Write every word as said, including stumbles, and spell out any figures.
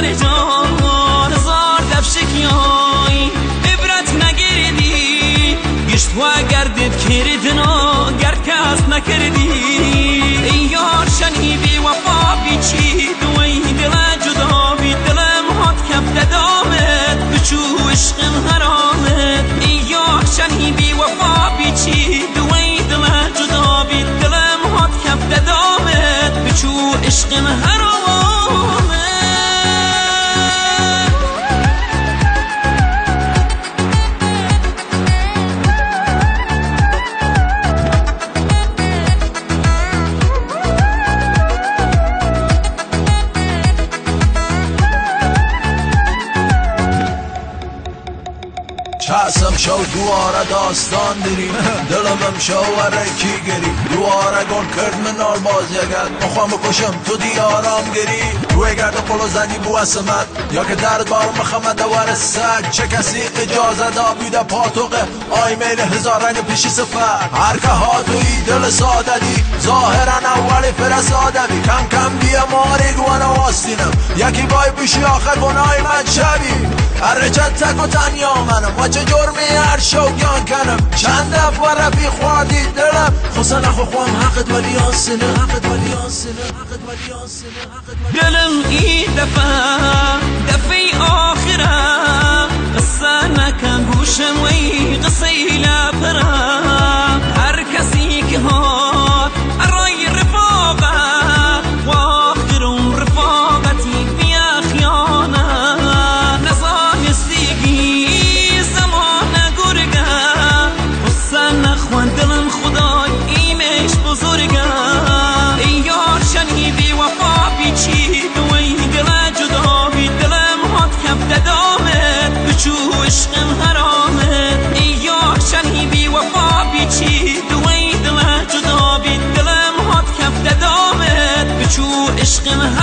سر جان هزار دفشکیای عبرت نگردی گشت و گردت کردنا گرد کس نکردی ای یار شنی بی وفا بیچی دوی دل جدا بی دلم هات کف دامت بچو عشق حرامت ای یار شنی بی وفا بیچی دوی دل جدا بی دلم هات کف دامت بچو عشق حرامت چسم شو دواره داستان داریم دلمم شواره کی گری دواره گون کرد من آل باز یگد مخوام بکشم تو دیارام گری روی گرد قلو زنی بو اسمت یا که درد بارو مخمد دوار سگ چه کسی اجازه دا بیده پاتوقه آی میل هزار رنگ پیشی سفر هر که ها توی دل ساده دی ظاهرن اولی فرساده بی کم کم بیا ماری گوانه واستینم یکی بای بیشی آخر گناهی من شبی هر رجت تک و تنیا منم و چه جرمی هر شوگیان کنم چند دفعه رفی خوادی دلم خسا نخو خوام حقت ولی آسنه حقت ولی آسنه حقت ولی آسنه دلم ای دفعه دفعه آخرم قصه نکن گوشم وی قصه لپرم هر کسی که هات ارای رفاقت و آخرم رفاقتی بیا خیانه نزانستگی زمان گرگه قصه نخوان دلم خدای ایمش بزرگه ای یار شنی بی وفا بیچی دوی دل جدا بی دلم هات کف دامت بچو عشقم حرامت ای یار شنی بی وفا بیچی دوی دل جدا بی دلم هات کف دامت بچو عشقم